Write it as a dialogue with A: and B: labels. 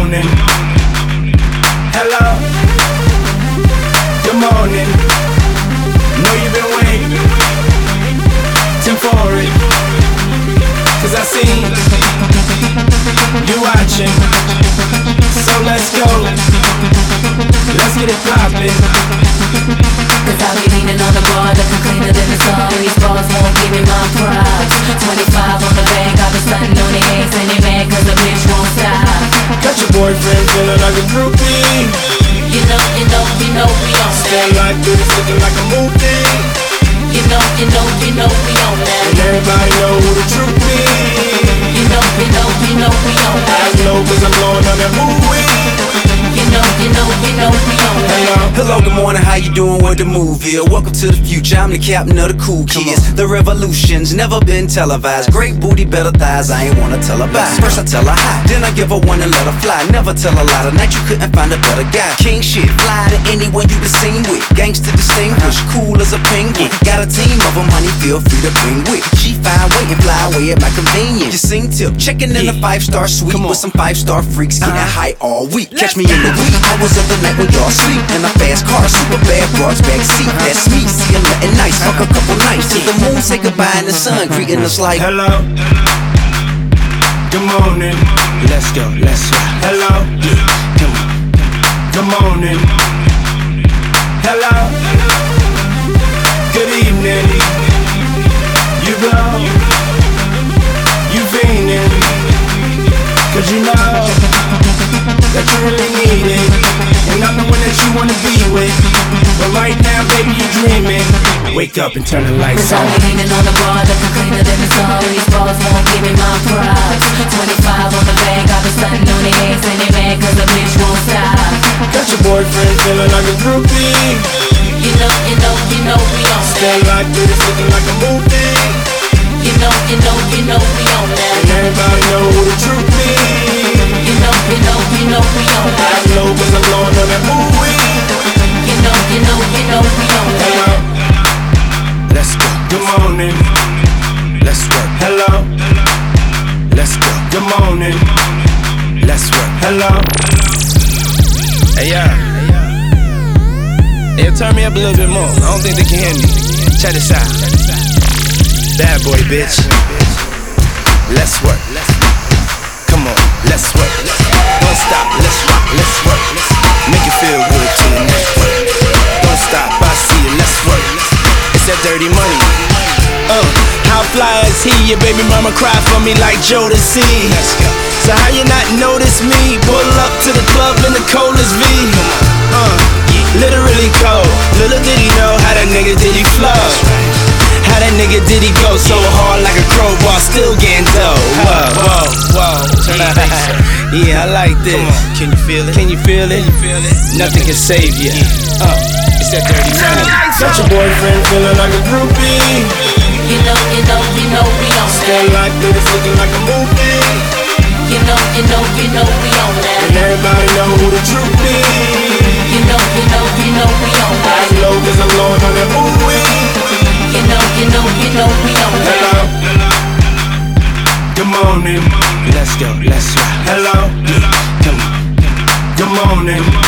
A: morning. Hello. Good morning. Know you've been waiting for it, 'cause I see you watching. So let's go. Let's get it poppin'.
B: 'Cause I be leaning on the bar, looking cleaner than the sun. These bars won't give me my props. 25 on the bank, I've been stunting on the eggs, and they mad 'cause the bitch won't stop.
A: Got your boyfriend feeling like a groupie.
B: You know, we on
A: Stand like this, looking like a movie.
B: You know, we on that.
A: And everybody know who the truth is.
B: You know, we on that.
A: I know 'cause I'm blowing on that movie.
B: You know, we on that.
C: Hello, good morning, how you doing? What the move is? Welcome to the future, I'm the captain of the cool kids. The revolution's never been televised. Great booty, better thighs, I ain't wanna tell her bye. First I tell her hi, then I give her one and let her fly. Never tell a lie, tonight you couldn't find a better guy. King shit, fly to anyone you been seen with. Gangsta distinguished, cool as a penguin. Got a team of them, honey, feel free to bring with. She fine, wait and fly away at my convenience. You sing tip, checking in a 5-star suite with some 5-star freaks, getting high all week. Catch me in the wee hours of the night when y'all sleep in a fast car, super bad broads backseat. That's me, see I'm nothing nice, fuck a couple nights till the moon say goodbye and the sun greeting us like
A: hello. Good morning.
C: let's go, let's go.
A: Hello.
C: Come on.
A: Good morning. Hello. Good evening. You blow. You fiending. 'Cause you know that you really need it. And I'm the one that you wanna be with. But right now, baby, you dreaming. Wake up and turn the lights
B: 'Cause I
A: on.
B: be leaning on the bar, looking cleaner than the sun. These bars won't give me my props. 25 on the bank, I've been stunting on the eggs, and they mad 'cause the bitch won't stop.
A: Got your boyfriend feeling like a groupie.
B: You know, we on
A: Stand
B: that.
A: like this, looking like a movie.
B: You know, we on that.
A: And everybody know who the truth is.
B: You know, we on
A: I
B: that.
A: know 'cause I'm blowing on that movie.
B: You know, we on that.
A: Hello.
C: Let's go,
A: Good morning.
C: let's work,
A: Hello.
C: let's go,
A: Good morning.
C: let's work.
A: Hello.
D: Hey, yeah, turn me up a little bit more. I don't think they can hear me. Check this out. Bad boy, bitch. Let's work. Come on, let's work. Don't stop, let's rock, let's work. Make it feel good to the next work. Don't stop, I see it, let's work. It's that dirty money.
A: How fly is he? Your baby mama cry for me like Jodeci.
D: Let's go.
A: So how you not notice me? Pull up to the club in the coldest V. Literally cold. Little did he know how that nigga did he flow. How that nigga did he go so hard like a crowbar, still getting dough.
D: Whoa. Turn that bass up.
A: Yeah, I like this.
D: Come on, can you feel it?
A: Can you feel it? Nothing can save you.
D: It's that dirty money.
A: Got your boyfriend feeling like a groupie.
B: You know, we on
A: Stand
B: that.
A: like this, looking like a movie.
B: You know, we on that.
A: And everybody know who the truth is.
B: You know, we on
A: I
B: that.
A: know 'cause I'm blowing on that movie.
B: You know, we on that.
A: Hello. Good morning.
C: Let's go, let's rock.
A: Hello.
C: Come on,
A: Good morning.